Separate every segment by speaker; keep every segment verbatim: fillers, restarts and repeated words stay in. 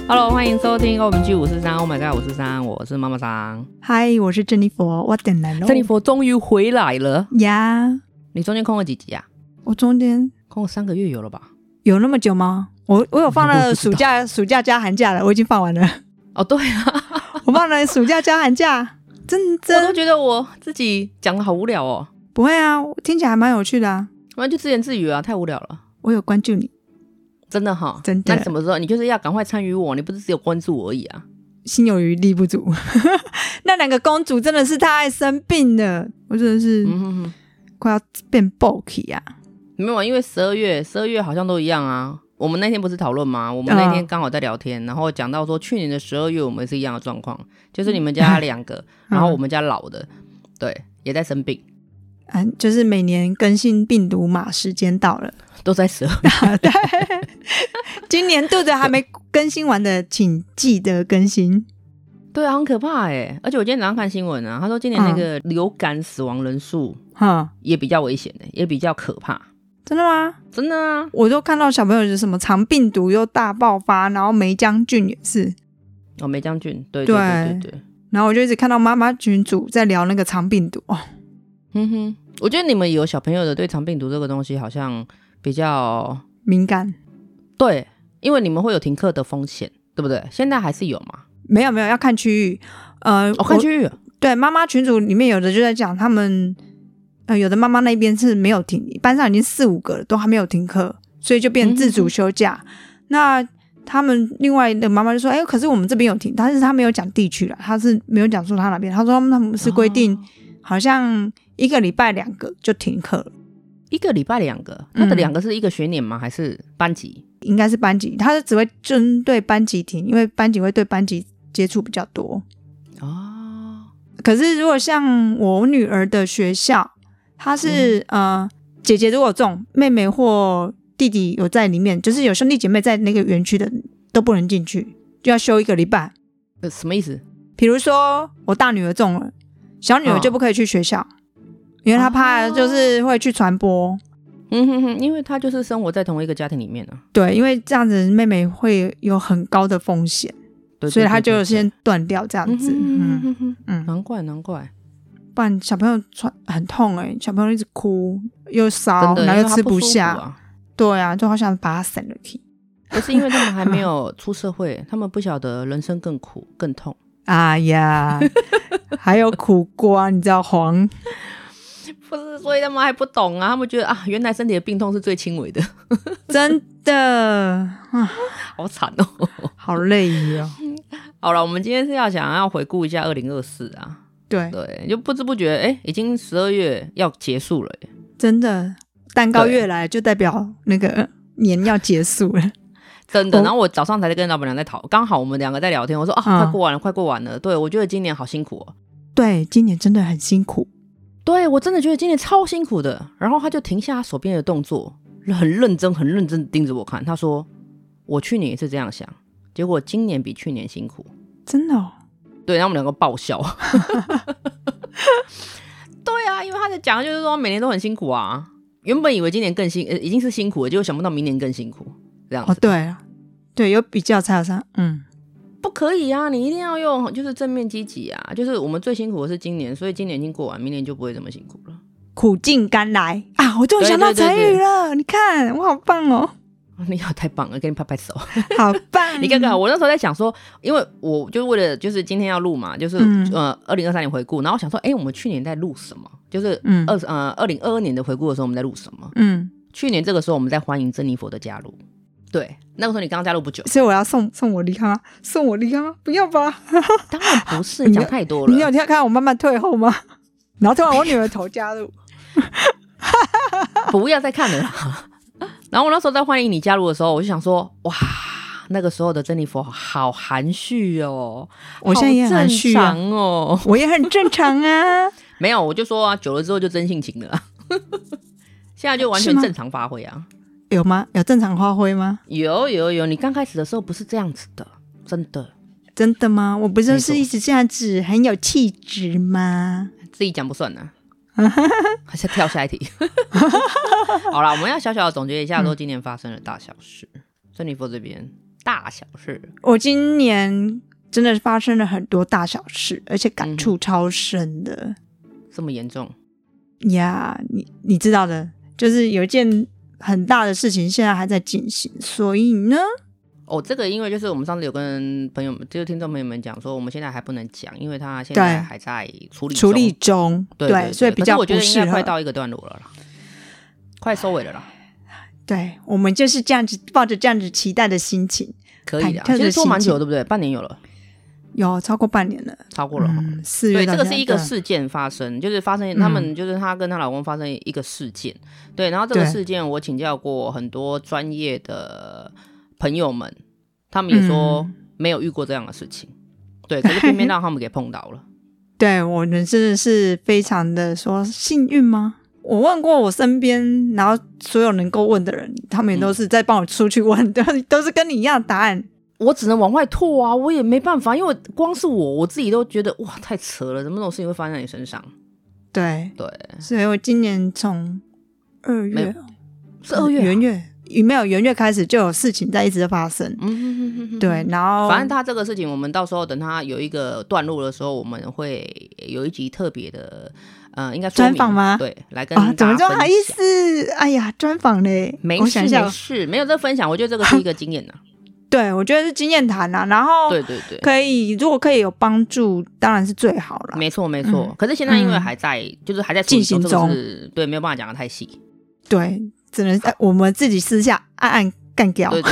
Speaker 1: Hello， 欢迎收听 O M G 五四三 ，Oh my god 五四三，我是妈妈桑。
Speaker 2: 嗨，我是珍妮佛，我等来了。
Speaker 1: 珍妮佛终于回来了
Speaker 2: 呀！
Speaker 1: 你中间空了几集啊？
Speaker 2: 我中间
Speaker 1: 空了三个月有了吧？
Speaker 2: 有那么久吗？我我有放了暑假、暑假加寒假了，我已经放完了。
Speaker 1: 哦，对啊，
Speaker 2: 我放了暑假加寒假，真真。
Speaker 1: 我都觉得我自己讲的好无聊哦。
Speaker 2: 不会啊，听起来还蛮有趣的啊。
Speaker 1: 反正就自言自语啊，太无聊了。
Speaker 2: 我有关注你。
Speaker 1: 真的哈，
Speaker 2: 真的。
Speaker 1: 那你什么时候？你就是要赶快参与我，你不是只有关注我而已啊？
Speaker 2: 心有余力不足。那两个公主真的是太生病了，我真的是快要变 bulky 啊！
Speaker 1: 没有，因为十二月，十二月好像都一样啊。我们那天不是讨论吗？我们那天刚好在聊天，嗯、然后讲到说去年的十二月我们是一样的状况，就是你们家两个，嗯、然后我们家老的，对，也在生病。
Speaker 2: 啊，就是每年更新病毒码时间到了，
Speaker 1: 都在十二月。
Speaker 2: 对，今年度的还没更新完的，请记得更新。
Speaker 1: 对啊，很可怕哎！而且我今天早上看新闻啊，他说今年那个流感死亡人数，嗯，也比较危险的，也比较可怕。
Speaker 2: 真的吗？
Speaker 1: 真的啊！
Speaker 2: 我都看到小朋友是什么肠病毒又大爆发，然后梅将军也是。
Speaker 1: 哦，梅将军，对对对对对。
Speaker 2: 然后我就一直看到妈妈群组在聊那个肠病毒哦。
Speaker 1: 嗯哼，我觉得你们有小朋友的对肠病毒这个东西好像比较
Speaker 2: 敏感。
Speaker 1: 对，因为你们会有停课的风险，对不对？现在还是有吗？
Speaker 2: 没有没有，要看区域。呃，
Speaker 1: 哦，看区域。
Speaker 2: 对，妈妈群组里面有的就在讲他们，呃，有的妈妈那边是没有停，班上已经四五个了，都还没有停课，所以就变自主休假。嗯、那他们另外的妈妈就说：“哎，可是我们这边有停，但是他没有讲地区啦，他是没有讲说他哪边。他说他们他们是规定，哦、好像一个礼拜两个就停课了。”
Speaker 1: 一个礼拜两个，他的两个是一个学年吗？嗯、还是班级？
Speaker 2: 应该是班级，他是只会针对班级停，因为班级会对班级接触比较多。哦。可是如果像我女儿的学校，她是、嗯、呃姐姐如果中，妹妹或弟弟有在里面，就是有兄弟姐妹在那个园区的都不能进去，就要休一个礼拜。
Speaker 1: 呃，什么意思？
Speaker 2: 比如说我大女儿中了，小女儿就不可以去学校。哦，因为他怕就是会去传播。
Speaker 1: 嗯哼哼，因为他就是生活在同一个家庭里面啊。
Speaker 2: 对，因为这样子妹妹会有很高的风险，对对对对，所以他就先断掉这样子。嗯哼哼嗯，
Speaker 1: 难怪难怪，
Speaker 2: 不然小朋友传很痛哎、欸，小朋友一直哭又烧，然后又吃不下。不啊对啊，就好想把他省了去。
Speaker 1: 可是因为他们还没有出社会，他们不晓得人生更苦更痛。
Speaker 2: 哎呀，还有苦瓜，你知道黄。
Speaker 1: 不是，所以他们还不懂啊，他们觉得啊，原来身体的病痛是最轻微的。
Speaker 2: 真的
Speaker 1: 好惨哦，
Speaker 2: 好累哦。
Speaker 1: 好了，我们今天是要想要回顾一下二零二四啊。
Speaker 2: 对
Speaker 1: 对，就不知不觉哎，已经十二月要结束了耶。
Speaker 2: 真的，蛋糕月来就代表那个年要结束了。
Speaker 1: 真的，然后我早上才跟老板娘在讨，刚好我们两个在聊天，我说啊，嗯、快过完了，快过完了。对，我觉得今年好辛苦哦。
Speaker 2: 对，今年真的很辛苦。
Speaker 1: 对，我真的觉得今年超辛苦的。然后他就停下他手边的动作，很认真很认真盯着我看。他说我去年也是这样想，结果今年比去年辛苦。
Speaker 2: 真的哦。
Speaker 1: 对，然后我们两个爆笑。对啊，因为他在讲就是说每年都很辛苦啊。原本以为今年更辛、呃、已经是辛苦了，结果想不到明年更辛苦这样子。
Speaker 2: 哦，对啊，对，有比较才有差。嗯，
Speaker 1: 不可以啊，你一定要用就是正面积极啊。就是我们最辛苦的是今年，所以今年已经过完，明年就不会这么辛苦了。
Speaker 2: 苦尽甘来啊！我终于想到成语了，你看我好棒哦。
Speaker 1: 你好，太棒了，给你拍拍手。
Speaker 2: 好棒。
Speaker 1: 你看看我那时候在想说，因为我就为了就是今天要录嘛，就是、嗯、呃二零二三年回顾，然后我想说哎、欸，我们去年在录什么，就是二、嗯、呃二零二二年的回顾的时候我们在录什么。嗯，去年这个时候我们在欢迎珍妮佛的加入。对，那个时候你刚加入不久，
Speaker 2: 所以我要送送我离开吗？送我离开吗？不要吧。
Speaker 1: 当然不是，你讲太多了。
Speaker 2: 你有听看我慢慢退后吗？然后突然我女儿头加入。
Speaker 1: 不要再看了啦。然后我那时候在欢迎你加入的时候，我就想说，哇，那个时候的珍妮佛好含蓄哦，
Speaker 2: 我现在也很含蓄啊，
Speaker 1: 哦，
Speaker 2: 我也很正常啊。
Speaker 1: 没有，我就说啊，久了之后就真性情了、啊，现在就完全正常发挥啊。
Speaker 2: 有吗？有正常发挥吗？
Speaker 1: 有有有，你刚开始的时候不是这样子的，真的。
Speaker 2: 真的吗？我不就是一直这样子很有气质吗？
Speaker 1: 自己讲不算啊。还是跳下一题。好啦，我们要小小的总结一下说今年发生的大小事。珍妮佛这边大小事？
Speaker 2: 我今年真的发生了很多大小事，而且感触超深的。嗯、
Speaker 1: 这么严重
Speaker 2: 呀？ yeah, 你你知道的，就是有一件很大的事情现在还在进行，所以呢，
Speaker 1: 哦，这个因为就是我们上次有跟朋友们，就是听众朋友们讲说，我们现在还不能讲，因为他现在还在处理中
Speaker 2: 处理中，
Speaker 1: 对, 对, 对，
Speaker 2: 所以比较不适合。
Speaker 1: 我觉得应该快到一个段落了啦，快收尾了啦。
Speaker 2: 对，我们就是这样子抱着这样子期待的心情，
Speaker 1: 可以的。其实做蛮久，对不对？半年有了。
Speaker 2: 有超过半年了，
Speaker 1: 超过了。
Speaker 2: 嗯，四月
Speaker 1: 对，这个是一个事件发生，就是发生他们就是她跟她老公发生一个事件，嗯、对，然后这个事件我请教过很多专业的朋友们，他们也说没有遇过这样的事情，嗯、对，可是偏偏让他们给碰到了。
Speaker 2: 对，我们真的是非常的说幸运吗？我问过我身边，然后所有能够问的人，他们也都是在帮我出去问，嗯、都都是跟你一样的答案。
Speaker 1: 我只能往外拓啊，我也没办法，因为光是我我自己都觉得哇太扯了，怎么这种事情会发生在你身上？
Speaker 2: 对
Speaker 1: 对，
Speaker 2: 所以我今年从二月
Speaker 1: 是二月、啊、
Speaker 2: 元月没有元月开始就有事情在一直在发生，嗯哼哼哼哼，对，然后
Speaker 1: 反正他这个事情，我们到时候等他有一个段落的时候，我们会有一集特别的。呃，应该
Speaker 2: 专访吗？
Speaker 1: 对，来跟大家分享。
Speaker 2: 啊、怎么这么好意思？哎呀，专访嘞，
Speaker 1: 没事没事，没有这分享，我觉得这个是一个经验呐、啊。
Speaker 2: 对，我觉得是经验谈啊，然后
Speaker 1: 对对对，
Speaker 2: 可以如果可以有帮助，当然是最好了。
Speaker 1: 没错没错、嗯，可是现在因为还在，嗯、就是还在
Speaker 2: 进行中，
Speaker 1: 这个、对，没有办法讲得太细。
Speaker 2: 对，只能我们自己私下暗暗干掉。
Speaker 1: 对对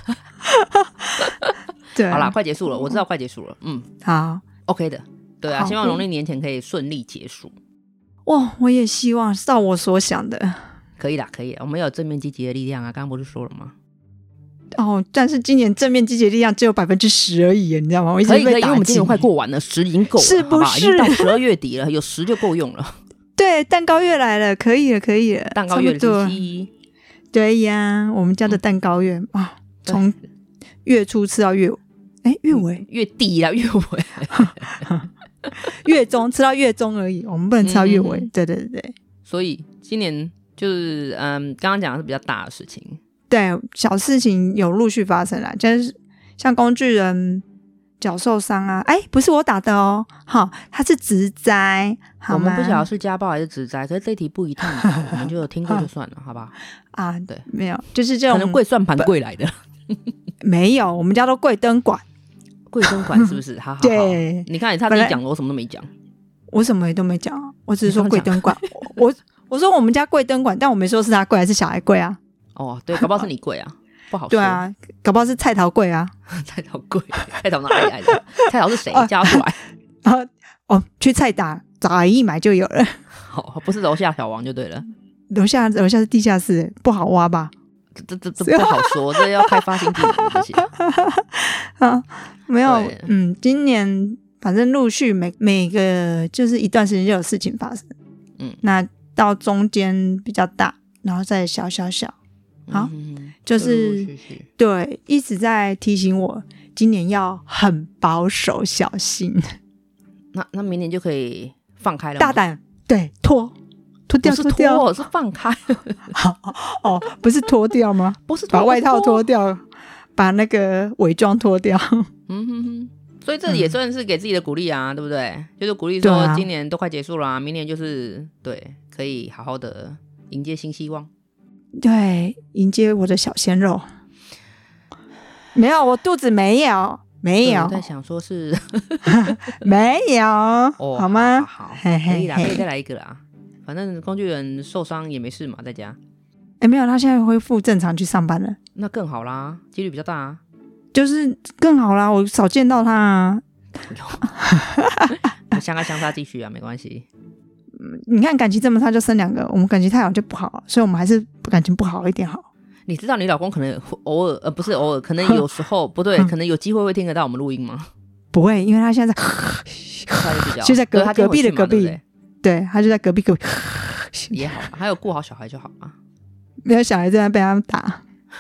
Speaker 2: 对，
Speaker 1: 好啦，快结束了，我知道快结束了。嗯，
Speaker 2: 好
Speaker 1: ，OK 的。对啊，希望农历年前可以顺利结束。
Speaker 2: 哇，我也希望照我所想的。
Speaker 1: 可以啦可以啦，我们有正面积极的力量啊，刚刚不是说了吗？
Speaker 2: 哦，但是今年正面积极的力量只有百分之十而已，你知道吗？我一直被打击。
Speaker 1: 可以可以，因为我们今年快过完了，十已经够了，
Speaker 2: 是不是？
Speaker 1: 好吧，已经到十二月底了，有十就够用了。
Speaker 2: 对，蛋糕月来了，可以了，可以了，
Speaker 1: 蛋糕月的日期。
Speaker 2: 对呀，我们家的蛋糕月、嗯、啊，从月初吃到月，哎，月尾、
Speaker 1: 月底啦，月尾。
Speaker 2: 月中吃到月中而已，我们不能吃到月尾、嗯、对对对对，
Speaker 1: 所以今年就是嗯，刚刚讲的是比较大的事情，
Speaker 2: 对，小事情有陆续发生啦，就是像工具人脚受伤啊，哎，不是我打的哦，好，他是职灾，
Speaker 1: 我们不晓得是家暴还是职灾，可是这题不一定我们就听过就算了好吧？啊，
Speaker 2: 对，没有，就是这种
Speaker 1: 可能跪算盘跪来的
Speaker 2: 没有，我们家都跪灯管，
Speaker 1: 跪灯管是不是？好好好，
Speaker 2: 对，
Speaker 1: 你看他跟你讲了，我什么都没讲，
Speaker 2: 我什么也都没讲，我只是说跪灯管。我我说我们家跪灯管，但我没说是他跪还是小孩跪啊。
Speaker 1: 哦，对，搞不好是你跪啊，不好说。
Speaker 2: 对啊，搞不好是菜桃跪啊。
Speaker 1: 菜桃跪，菜桃哪里来的？菜桃是谁？叫出来。
Speaker 2: 啊哦，去菜打找阿姨买就有了。
Speaker 1: 哦，不是楼下小王就对了。
Speaker 2: 楼下楼下是地下室，不好挖吧？
Speaker 1: 这这这不好说，这要开发新技能这些。
Speaker 2: 啊，没有，嗯，今年反正陆续每每个就是一段时间就有事情发生，嗯，那到中间比较大，然后再小小小，好，嗯、就是陆陆续续对一直在提醒我，今年要很保守小心。
Speaker 1: 那那明年就可以放开了吗？
Speaker 2: 大胆，对，脱。脱掉，
Speaker 1: 不是
Speaker 2: 脱，
Speaker 1: 是放开。
Speaker 2: 哦，不是脱掉吗？
Speaker 1: 不是
Speaker 2: 把外套脱掉，把那个伪装脱掉。
Speaker 1: 嗯哼哼，所以这也算是给自己的鼓励啊，嗯、对不对？就是鼓励说，今年都快结束了、啊，明年就是对，可以好好的迎接新希望。
Speaker 2: 对，迎接我的小鲜肉。没有，我肚子没有。没有，
Speaker 1: 我在想说是
Speaker 2: 没有、哦、好吗？
Speaker 1: 好，好嘿嘿嘿可以啦，可以再来一个啦。反正工具人受伤也没事嘛，在家。
Speaker 2: 哎、欸，没有，他现在恢复正常去上班了。
Speaker 1: 那更好啦，几率比较大啊。
Speaker 2: 就是更好啦，我少见到他啊。
Speaker 1: 相爱相杀继续啊，没关系。
Speaker 2: 你看感情这么差就生两个，我们感情太好就不好，所以我们还是感情不好一点好。你
Speaker 1: 知道你老公可能偶尔呃不是偶尔，可能有时候不对，可能有机会会听得到我们录音吗？
Speaker 2: 不会，因为他现在在就在隔隔壁的隔壁， 对, 对，他就在隔壁隔壁
Speaker 1: 也好，还有顾好小孩就好啊。
Speaker 2: 没有小孩正在被他们打。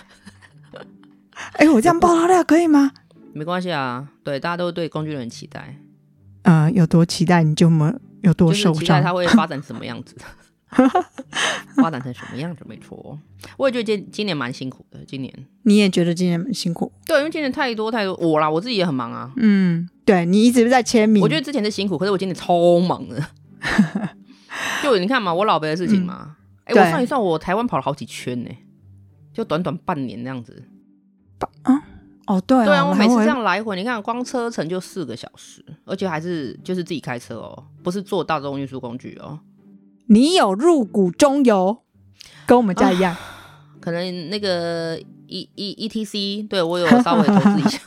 Speaker 2: 哎、欸，我这样爆他料可以吗？
Speaker 1: 没关系啊，对，大家都对工具人很期待。
Speaker 2: 呃，有多期待你就有多受伤，
Speaker 1: 就是期待他会发展什么样子。 发展成什么样子没错。我也觉得今今年蛮辛苦的，今年
Speaker 2: 你也觉得今年蛮辛苦？
Speaker 1: 对，因为今年太多太多，我啦我自己也很忙啊。
Speaker 2: 嗯，对，你一直在签名。
Speaker 1: 我觉得之前是辛苦，可是我今年超忙的。就你看嘛，我老辈的事情嘛，哎、嗯欸，我算一算，我台湾跑了好几圈呢、欸，就短短半年那样子。
Speaker 2: 啊，哦，对、啊，
Speaker 1: 对啊，我每次这样来回，你看光车程就四个小时，而且还是就是自己开车哦，不是坐大众运输工具哦。
Speaker 2: 你有入股中油，跟我们家一样。啊、
Speaker 1: 可能那个 E E E T C， 对我有稍微投资一下。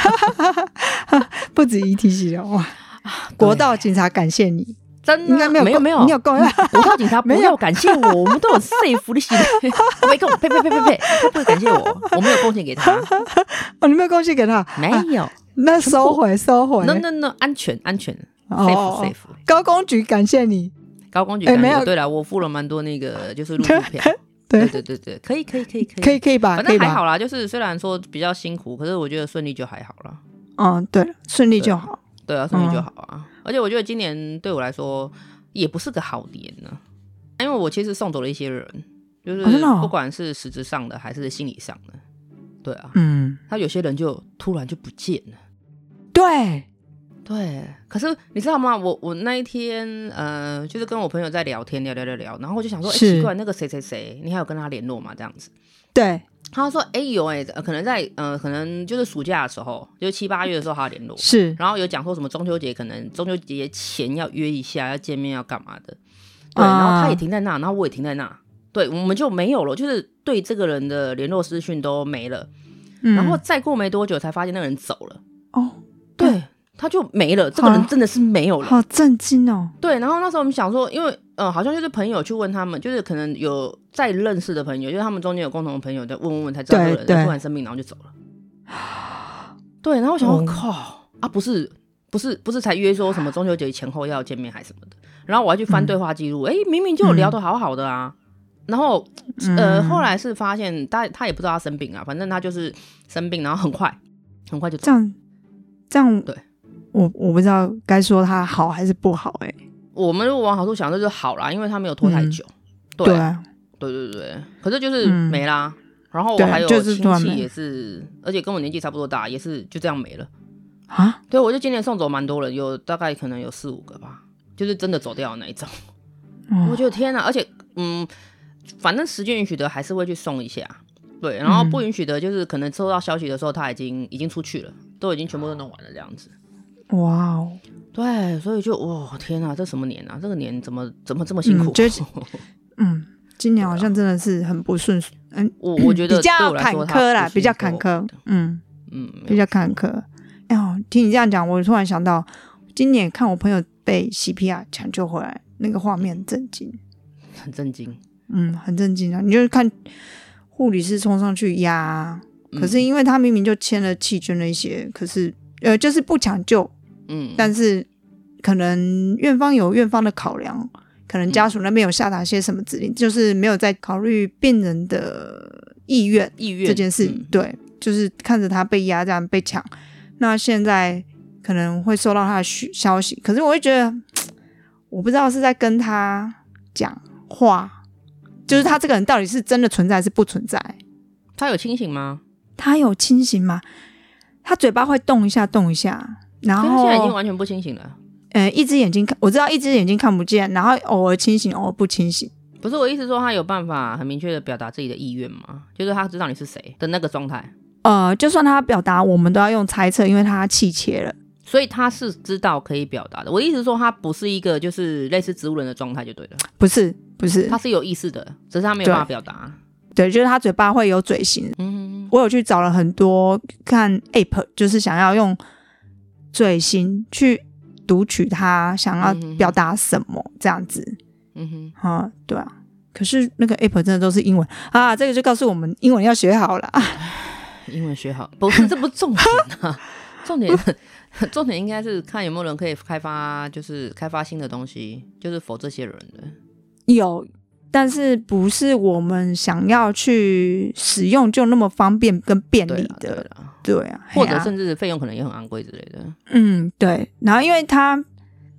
Speaker 2: 不止 E T C 了哇！国道警察感谢你。
Speaker 1: 真的
Speaker 2: 应该没有
Speaker 1: 没有没有，
Speaker 2: 你有够
Speaker 1: 国道警察不要感谢我，我们都有 safe 的行为，没空，呸呸呸呸呸，他不会感谢我，我没有贡献给他。
Speaker 2: 哦，你没有贡献给他？
Speaker 1: 没有，
Speaker 2: 啊、那收回收回。
Speaker 1: no no no， 安全安全 ，safe、哦、safe。
Speaker 2: 高公局感谢你，
Speaker 1: 高公局感谢。欸、没有对了，我付了蛮多那个就是入住票。对对对对，可以可以可以可以
Speaker 2: 可以可以吧，
Speaker 1: 反正还好啦，就是虽然说比较辛苦，可是我觉得顺利就还好啦。
Speaker 2: 嗯，对，顺利就好。
Speaker 1: 对啊，顺利就好啊。嗯、而且我觉得今年对我来说也不是个好年呢，因为我其实送走了一些人，就是不管是实质上的还是心理上的。对啊，嗯，他有些人就突然就不见了。
Speaker 2: 对。
Speaker 1: 对，可是你知道吗？我我那一天呃，就是跟我朋友在聊天，聊聊聊聊，然后我就想说，哎、欸，奇怪，那个谁谁谁，你还有跟他联络吗？这样子。
Speaker 2: 对，
Speaker 1: 他说，哎、欸、有哎、欸，可能在呃，可能就是暑假的时候，就是七八月的时候，他联络
Speaker 2: 是，
Speaker 1: 然后有讲说什么中秋节，可能中秋节前要约一下，要见面，要干嘛的。对，然后他也停在那，然后我也停在那，对，我们就没有了，就是对这个人的联络资讯都没了。嗯、然后再过没多久，才发现那个人走了。哦，对。他就没了，这个人真的是没有了，
Speaker 2: 好震惊哦。
Speaker 1: 对，然后那时候我们想说，因为呃，好像就是朋友去问他们，就是可能有在认识的朋友，就是他们中间有共同的朋友，在问问问才知道这个人突然生病，然后就走了。对，然后我想说，靠、哦、啊，不是不是不是才约说什么中秋节前后要见面还是什么的，然后我还去翻对话记录，哎、嗯，明明就有聊得好好的啊。嗯、然后呃，后来是发现他他也不知道他生病啊，反正他就是生病，然后很快很快就走
Speaker 2: 这样这样
Speaker 1: 对。
Speaker 2: 我我不知道该说他好还是不好哎、欸。
Speaker 1: 我们如果往好处想，就是好啦，因为他没有拖太久。嗯、对,
Speaker 2: 对啊，
Speaker 1: 对对对，可是就是没啦。嗯、然后我还有亲戚也是，是而且跟我年纪差不多大，也是就这样没了啊。对，我就今年送走蛮多人，有大概可能有四五个吧，就是真的走掉的那一种。哦、我觉得天哪，而且嗯，反正时间允许的还是会去送一下。对，然后不允许的，就是可能收到消息的时候，他已经已经出去了，都已经全部都弄完了这样子。
Speaker 2: 哇哦，
Speaker 1: 对，所以就哇天啊，这什么年啊？这个年怎么怎么这么辛苦？
Speaker 2: 嗯，就嗯，今年好像真的是很不顺，嗯，
Speaker 1: 我我觉得
Speaker 2: 比较坎坷啦，比较坎坷，嗯嗯，比较坎坷。哎呦，听你这样讲，我突然想到，今年看我朋友被 C P R 抢救回来，那个画面很震惊，
Speaker 1: 很震惊，
Speaker 2: 嗯，很震惊啊！你就是看护理师冲上去压，可是因为他明明就签了弃捐了一些，可是呃，就是不抢救。嗯，但是可能院方有院方的考量，可能家属那边有下达些什么指令，嗯、就是没有在考虑病人的意愿意愿这件事、嗯。对，就是看着他被压这样被抢，那现在可能会收到他的消息，可是我会觉得，我不知道是在跟他讲话，就是他这个人到底是真的存在还是不存在？
Speaker 1: 他有清醒吗？
Speaker 2: 他有清醒吗？他嘴巴会动一下动一下。然后
Speaker 1: 现在已经完全不清醒了。
Speaker 2: 呃，一只眼睛看，我知道一只眼睛看不见，然后偶尔清醒，偶尔不清醒。
Speaker 1: 不是我意思说，他有办法很明确的表达自己的意愿吗？就是他知道你是谁的那个状态。
Speaker 2: 呃，就算他表达，我们都要用猜测，因为他气切了，
Speaker 1: 所以他是知道可以表达的。我意思是说，他不是一个就是类似植物人的状态就对了。
Speaker 2: 不是，不是，
Speaker 1: 他是有意识的，只是他没有办法表达。
Speaker 2: 对，就是他嘴巴会有嘴型。嗯，我有去找了很多看 app， 就是想要用嘴型去读取他想要表达什么、嗯、这样子。嗯哼，啊，对啊。可是那个 app 真的都是英文啊，这个就告诉我们英文要学好了。
Speaker 1: 英文学好，不是，这不是重点啊。重点重点应该是看有没有人可以开发，就是开发新的东西，就是否这些人的。
Speaker 2: 有，但是不是我们想要去使用就那么方便跟便利的。对啦，
Speaker 1: 对啦，
Speaker 2: 对啊，
Speaker 1: 或者甚至费用可能也很昂贵之类的。
Speaker 2: 嗯，对。然后因为他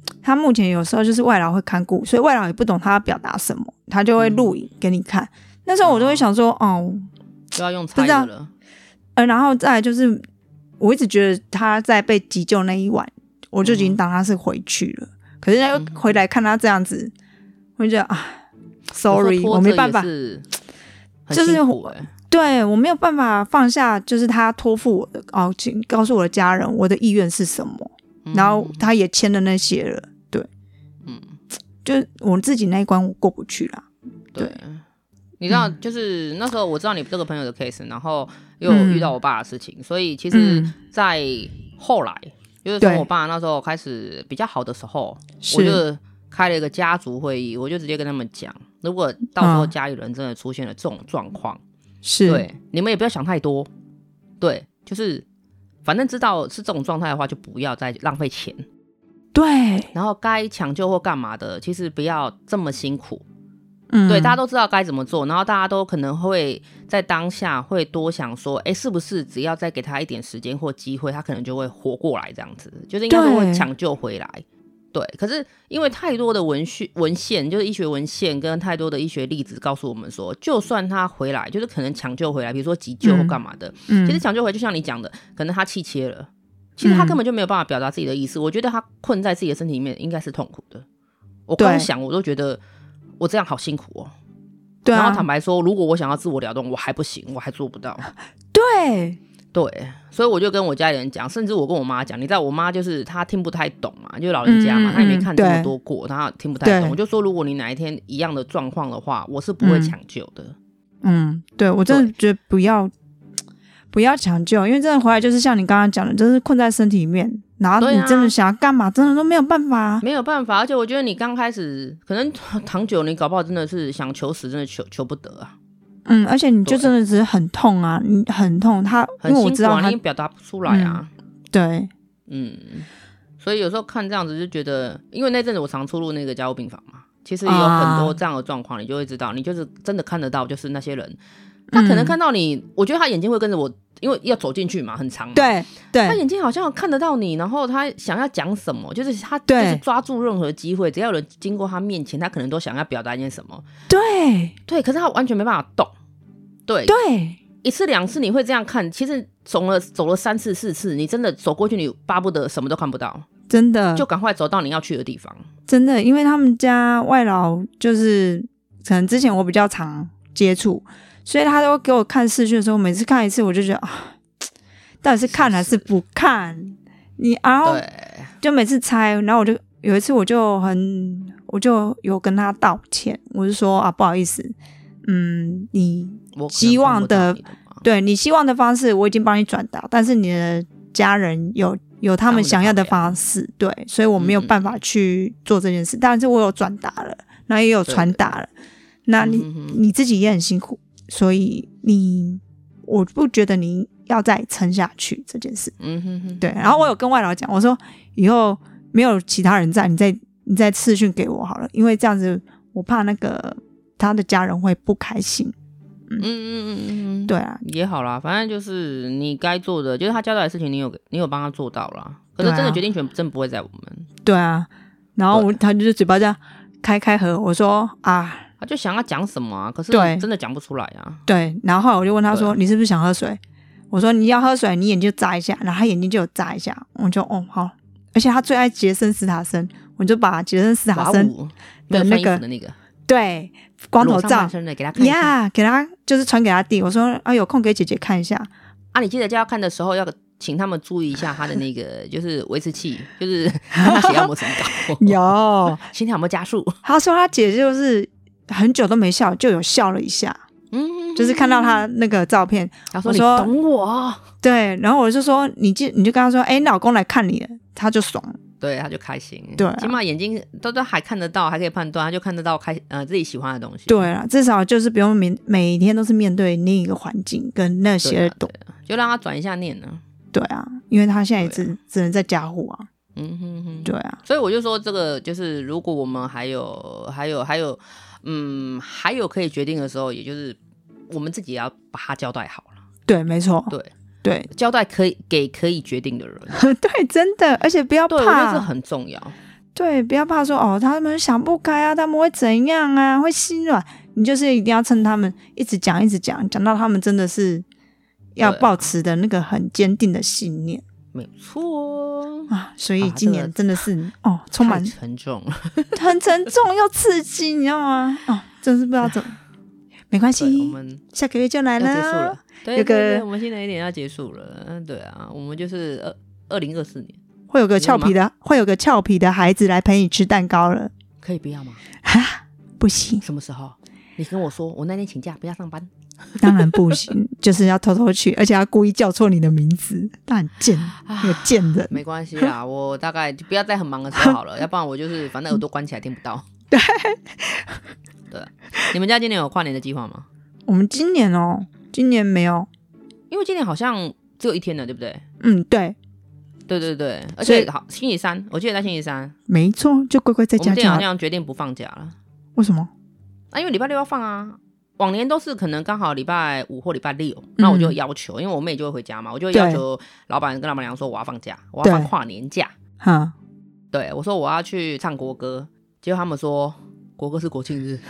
Speaker 2: 他目前有时候就是外劳会看顾，所以外劳也不懂他要表达什么，他就会录影给你看、嗯、那时候我就会想说哦，
Speaker 1: 就要用猜的了。
Speaker 2: 呃，然后再来就是我一直觉得他在被急救那一晚我就已经当他是回去了、嗯、可是他又回来看他这样子、嗯、我就觉得啊 sorry 我没办法，
Speaker 1: 是很
Speaker 2: 就是
Speaker 1: 辛苦欸，
Speaker 2: 对，我没有办法放下，就是他托付我的哦，请告诉我的家人我的意愿是什么、嗯、然后他也签了那些了，对，嗯，就我自己那一关我过不去啦。 对, 对
Speaker 1: 你知道、嗯、就是那时候我知道你这个朋友的 case， 然后又遇到我爸的事情、嗯、所以其实在后来、嗯、就是从我爸那时候开始比较好的时候，我就开了一个家族会议，我就直接跟他们讲，如果到时候家里人真的出现了这种状况、嗯，是对，你们也不要想太多，对，就是反正知道是这种状态的话就不要再浪费钱，
Speaker 2: 对，
Speaker 1: 然后该抢救或干嘛的其实不要这么辛苦，嗯，对，大家都知道该怎么做，然后大家都可能会在当下会多想说哎，是不是只要再给他一点时间或机会他可能就会活过来，这样子就是应该说会抢救回来，对，可是因为太多的文献文献就是医学文献跟太多的医学例子告诉我们说，就算他回来就是可能抢救回来，比如说急救或干嘛的、嗯、其实抢救回来就像你讲的可能他气切了，其实他根本就没有办法表达自己的意思、嗯、我觉得他困在自己的身体里面应该是痛苦的，我光想我都觉得我这样好辛苦哦，对、啊、然后坦白说如果我想要自我了动我还不行，我还做不到，
Speaker 2: 对
Speaker 1: 对，所以我就跟我家里人讲，甚至我跟我妈讲，你知道我妈就是她听不太懂嘛，就是老人家嘛，她、嗯、也没看这么多过，她听不太懂，我就说如果你哪一天一样的状况的话我是不会抢救的。
Speaker 2: 嗯，对，我真的觉得不要不要抢救，因为真的回来就是像你刚刚讲的，就是困在身体里面，然后你真的想要干嘛、啊、真的都没有办法、啊、
Speaker 1: 没有办法，而且我觉得你刚开始可能躺久你搞不好真的是想求死真的求求不得啊，
Speaker 2: 嗯，而且你就真的只是很痛啊，你很痛，他
Speaker 1: 很辛苦啊，
Speaker 2: 因为我知道他
Speaker 1: 你表达不出来啊、
Speaker 2: 嗯、对，
Speaker 1: 嗯，所以有时候看这样子就觉得，因为那阵子我常出入那个加护病房嘛，其实有很多这样的状况、啊、你就会知道，你就是真的看得到，就是那些人他可能看到你、嗯、我觉得他眼睛会跟着我，因为要走进去嘛，很长嘛，
Speaker 2: 对对，
Speaker 1: 他眼睛好像看得到你，然后他想要讲什么，就是他就是抓住任何机会，只要有人经过他面前他可能都想要表达一件什么，
Speaker 2: 对
Speaker 1: 对，可是他完全没办法动，对
Speaker 2: 对，
Speaker 1: 一次两次你会这样看，其实走了走了三次四次，你真的走过去你巴不得什么都看不到，
Speaker 2: 真的
Speaker 1: 就赶快走到你要去的地方，
Speaker 2: 真的，因为他们家外劳就是可能之前我比较常接触，所以他都给我看视讯的时候，每次看一次我就觉得啊，到底是看还是不看，你然后就每次猜，然后我就有一次我就很我就有跟他道歉，我就说啊不好意思，嗯，你希望的对你希望的方式我已经帮你转达，但是你的家人有有他们想要的方式，对，所以我没有办法去做这件事，但是我有转达了，然后也有传达了，那你、嗯、你自己也很辛苦，所以你我不觉得你要再撑下去这件事，嗯哼哼，对，然后我有跟外劳讲，我说以后没有其他人在，你再你再视讯给我好了，因为这样子我怕那个他的家人会不开心。嗯嗯
Speaker 1: 嗯嗯，
Speaker 2: 对啊，
Speaker 1: 也好啦，反正就是你该做的，就是他交代的事情，你有你有帮他做到啦。可是真的决定权真不会在我们。
Speaker 2: 对啊，然后我他就是嘴巴这样开开合，我说啊，
Speaker 1: 他就想要讲什么啊，可是真的讲不出来啊。
Speaker 2: 对，然后后来我就问他说：“你是不是想喝水？”我说：“你要喝水，你眼睛就眨一下。”然后他眼睛就有眨一下，我就哦好。而且他最爱杰森斯塔森，我就把杰森斯塔森的那个
Speaker 1: 那个。
Speaker 2: 对，光头照
Speaker 1: 的给他看一下，
Speaker 2: yeah, 给他就是传给他弟，我说啊有空给姐姐看一下
Speaker 1: 啊，你记得叫他看的时候要请他们注意一下他的那个就是维持器，就是他血压有没有升高
Speaker 2: 有
Speaker 1: 心跳有没有加速，
Speaker 2: 他说他姐就是很久都没笑，就有笑了一下，嗯，就是看到他那个照片，
Speaker 1: 他说你懂我，
Speaker 2: 对，然后我就说你就你就跟他说哎、欸，老公来看你了，他就爽了，
Speaker 1: 对，他就开心，
Speaker 2: 对、啊，
Speaker 1: 起码眼睛都都还看得到，还可以判断，他就看得到开呃自己喜欢的东西。
Speaker 2: 对啊，至少就是不用每每天都是面对那个环境跟那些懂、
Speaker 1: 啊啊，就让他转一下念呢。
Speaker 2: 对啊，因为他现在也只、啊、只能在家护啊。
Speaker 1: 嗯哼哼，
Speaker 2: 对啊，
Speaker 1: 所以我就说这个就是如果我们还有还有还有嗯还有可以决定的时候，也就是我们自己也要把它交代好了。
Speaker 2: 对，没错。
Speaker 1: 对。
Speaker 2: 对，
Speaker 1: 交代可以给可以决定的人
Speaker 2: 对，真的，而且不要怕，
Speaker 1: 对，我觉得这很重要。
Speaker 2: 对，不要怕说哦，他们想不开啊，他们会怎样啊，会心软。你就是一定要趁他们一直讲一直讲，讲到他们真的是要抱持的那个很坚定的信念。
Speaker 1: 没错
Speaker 2: 啊，所以今年真的是、啊、哦，充满
Speaker 1: 沉重，
Speaker 2: 很沉重又刺激，你知道吗？哦，真是不知道怎么，没关系，我们下个月就来了，
Speaker 1: 要结束了。对
Speaker 2: 有个
Speaker 1: 对对，我们新的一年要结束了。嗯，对啊，我们就是二二零二四年
Speaker 2: 会有个俏皮的，会有个俏皮的孩子来陪你吃蛋糕了。
Speaker 1: 可以不要吗？
Speaker 2: 啊，不行。
Speaker 1: 什么时候？你跟我说，我那天请假不要上班。
Speaker 2: 当然不行，就是要偷偷去，而且要故意叫错你的名字，他很贱，有贱人。
Speaker 1: 没关系啦，我大概就不要在很忙的时候好了，要不然我就是反正耳朵关起来听不到。
Speaker 2: 对
Speaker 1: 对，你们家今年有跨年的计划吗？
Speaker 2: 我们今年哦，今年没有，
Speaker 1: 因为今年好像只有一天了，对不对？
Speaker 2: 嗯，对，
Speaker 1: 对对对，而且好，星期三，我记得在星期三，
Speaker 2: 没错，就乖乖在家。
Speaker 1: 我们今年好像决定不放假了。
Speaker 2: 为什么？
Speaker 1: 啊，因为礼拜六要放啊。往年都是可能刚好礼拜五或礼拜六，那我就要求、嗯、因为我妹就会回家嘛，我就会要求老板跟老板娘说我要放假，我要放跨年假。哈，对，我说我要去唱国歌，结果他们说国歌是国庆日。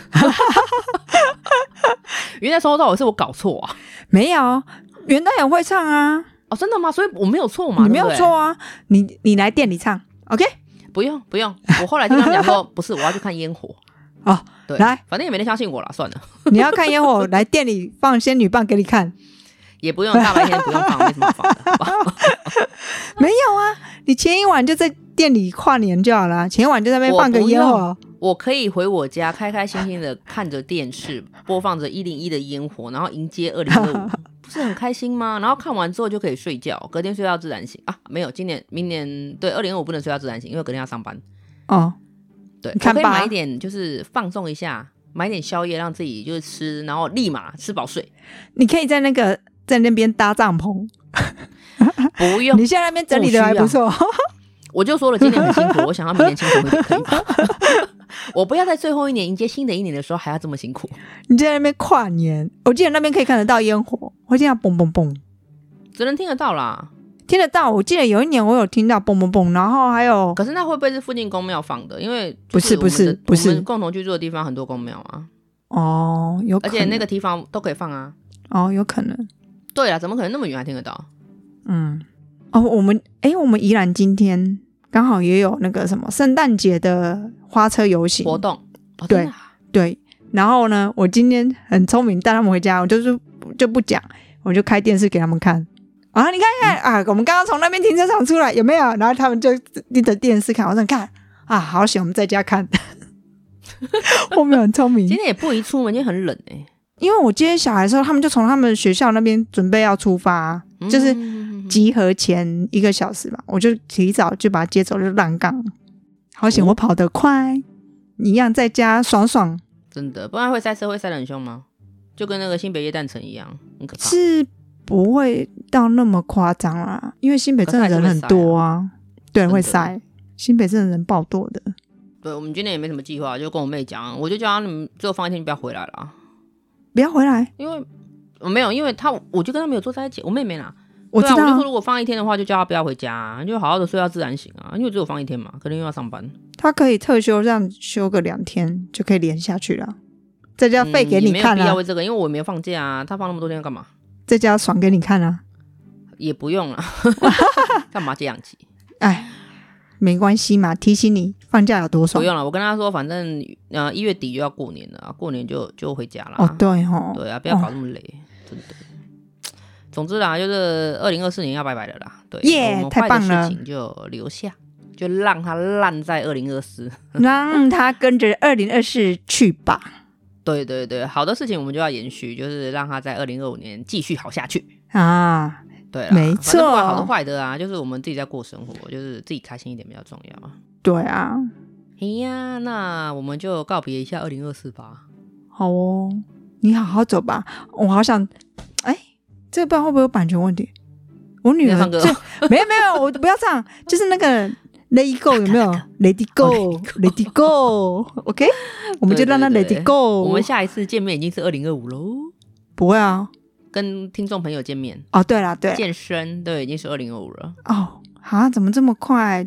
Speaker 1: 原来从头到尾是我搞错啊？
Speaker 2: 没有，元旦也会唱啊。
Speaker 1: 哦，真的吗？所以我没有错嘛？
Speaker 2: 你没有错啊，你你来店里唱 ，OK？
Speaker 1: 不用不用，我后来听他们讲说不是，我要去看烟火。
Speaker 2: 哦，
Speaker 1: 对，
Speaker 2: 来，
Speaker 1: 反正也没人相信我啦，算了。
Speaker 2: 你要看烟火，来店里放仙女棒给你看，
Speaker 1: 也不用大白天不用放，没什么放的，好不好？
Speaker 2: 没有啊，你前一晚就在店里跨年就好了，前一晚就在那边放个烟火。
Speaker 1: 我可以回我家，开开心心的看着电视，播放着一零一的烟火，然后迎接二零二五，不是很开心吗？然后看完之后就可以睡觉，隔天睡到自然醒啊。没有，今年明年对二零二五不能睡到自然醒，因为隔天要上班。哦。对，我可以买一点，就是放松一下，买点宵夜让自己就是吃，然后立马吃饱睡。
Speaker 2: 你可以在那个在那边搭帐篷，
Speaker 1: 不用。
Speaker 2: 你现在那边整理的还不错。
Speaker 1: 我就说了，今年很辛苦，我想要明年轻松一点，可以吗？我不要在最后一年迎接新的一年的时候还要这么辛苦。
Speaker 2: 你在那边跨年，我记得那边可以看得到烟火，我听到嘣嘣嘣，
Speaker 1: 只能听得到啦。
Speaker 2: 听得到，我记得有一年我有听到蹦蹦蹦，然后还有，
Speaker 1: 可是那会不会是附近公庙放的？因为
Speaker 2: 不是不是不是，
Speaker 1: 我们共同居住的地方很多公庙啊。
Speaker 2: 哦，有可能，
Speaker 1: 而且那个地方都可以放啊。
Speaker 2: 哦，有可能。
Speaker 1: 对啊，怎么可能那么远还听得到？
Speaker 2: 嗯，哦，我们哎，我们宜兰今天刚好也有那个什么圣诞节的花车游行
Speaker 1: 活动。哦、
Speaker 2: 对对，然后呢，我今天很聪明，带他们回家，我就是就不讲，我就开电视给他们看。啊，你看看、嗯、啊，我们刚刚从那边停车场出来，有没有？然后他们就盯着电视看，我说看啊，好险我们在家看。我们很聪明。
Speaker 1: 今天也不宜出门，今天很冷哎、欸。
Speaker 2: 因为我接小孩的时候，他们就从他们学校那边准备要出发，嗯、就是集合前一个小时吧，我就提早就把他接走，就浪杠。好险我跑得快，一样在家爽爽。
Speaker 1: 真的，不然会塞车，会塞得很凶吗？就跟那个新北耶诞城一样，很可怕。
Speaker 2: 是。不会到那么夸张啦，因为新北真的人很多啊，啊对，会塞。新北真的人爆多的。
Speaker 1: 对，我们今天也没什么计划，就跟我妹讲，我就叫他们最后放一天就不要回来了，
Speaker 2: 不要回来，
Speaker 1: 因为我没有，因为他我就跟他没有坐在一起，我妹妹啦，
Speaker 2: 我知道、啊，
Speaker 1: 我就说如果放一天的话，就叫他不要回家、啊，就好好的睡到自然醒啊，因为只有放一天嘛，可能又要上班。
Speaker 2: 他可以特休，这样休个两天就可以连下去了，在家废给你看啊、
Speaker 1: 嗯、没有必要为这个，因为我没有放假啊，他放那么多天干嘛？
Speaker 2: 在家爽给你看啊，
Speaker 1: 也不用了，干嘛这样子？
Speaker 2: 哎，没关系嘛，提醒你放假有多爽。
Speaker 1: 不用了，我跟他说，反正呃一月底就要过年了，过年就就回家了。
Speaker 2: 哦，对哦，
Speaker 1: 对啊，不要搞那么累，哦、真的。总之啦，就是二零二四年要拜拜了啦。对，
Speaker 2: 耶、yeah, 太棒了，
Speaker 1: 事情就留下，就让它烂在二零二四，
Speaker 2: 让它跟着二零二四去吧。
Speaker 1: 对对对，好的事情我们就要延续，就是让它在二零二五年继续好下去
Speaker 2: 啊。
Speaker 1: 对啦，
Speaker 2: 没错，
Speaker 1: 不管好的坏的啊，就是我们自己在过生活，就是自己开心一点比较重要。
Speaker 2: 对啊，
Speaker 1: 哎呀，那我们就告别一下二零二四吧。
Speaker 2: 好哦，你好好走吧。我好想，哎，这个不知道会不会有版权问题？我女儿
Speaker 1: 唱歌、
Speaker 2: 哦，没有没有，我不要唱，就是那个。Let it go 有没有 ？Let it go，Let it go，OK， 我们就让它 Let it go。
Speaker 1: 我们下一次见面已经是二零二五喽。
Speaker 2: 不会啊，
Speaker 1: 跟听众朋友见面。
Speaker 2: 哦，对啦，对，
Speaker 1: 健身对，已经是二零二五了。
Speaker 2: 哦，啊，怎么这么快？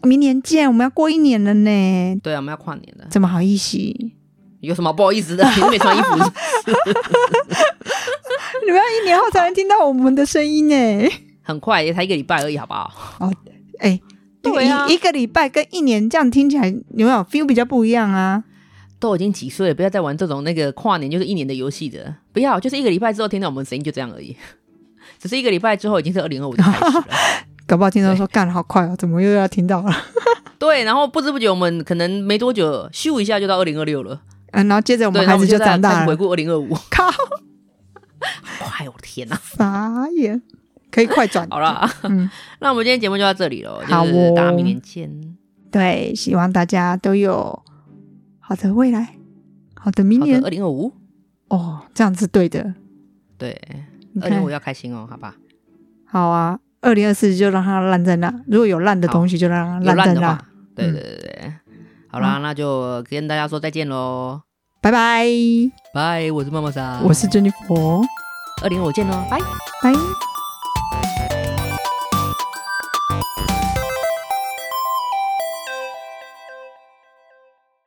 Speaker 2: 明年见，我们要过一年了呢。
Speaker 1: 对啊，我们要跨年了，
Speaker 2: 怎么好意思？
Speaker 1: 有什么不好意思的？你都没穿衣服是不是
Speaker 2: 你们要一年后才能听到我们的声音呢。
Speaker 1: 很快，也才一个礼拜而已，好不好？
Speaker 2: 哦，哎、欸，
Speaker 1: 对啊，
Speaker 2: 一, 一个礼拜跟一年这样听起来，有没有 feel 比较不一样啊？
Speaker 1: 都已经几岁了，不要再玩这种那个跨年就是一年的游戏的，不要，就是一个礼拜之后听到我们声音就这样而已。只是一个礼拜之后已经是二零二五就开始了，
Speaker 2: 搞不好听到说干好快哦，怎么又要听到了？
Speaker 1: 对，然后不知不觉我们可能没多久，咻一下就到二零二六了。
Speaker 2: 嗯，然后接着我们孩子就长大了，
Speaker 1: 回顾二零二五，
Speaker 2: 靠，
Speaker 1: 快，我的天哪、啊，
Speaker 2: 傻眼，可以快转。
Speaker 1: 好了，嗯，那我们今天节目就到这里了，
Speaker 2: 好、哦，
Speaker 1: 就是大家明年见。
Speaker 2: 对，希望大家都有好的未来，好的明年，
Speaker 1: 二零二五。
Speaker 2: 哦，这样是对的，
Speaker 1: 对，二零二五要开心哦，好吧？
Speaker 2: 好啊，二零二四就让它烂在那，如果有烂的东西就让它烂在那。
Speaker 1: 对对对对。嗯，好啦、嗯，那就跟大家说再见喽，
Speaker 2: 拜拜，
Speaker 1: 拜！我是妈妈桑，
Speaker 2: 我是珍妮佛，
Speaker 1: 二零五见喽，拜
Speaker 2: 拜。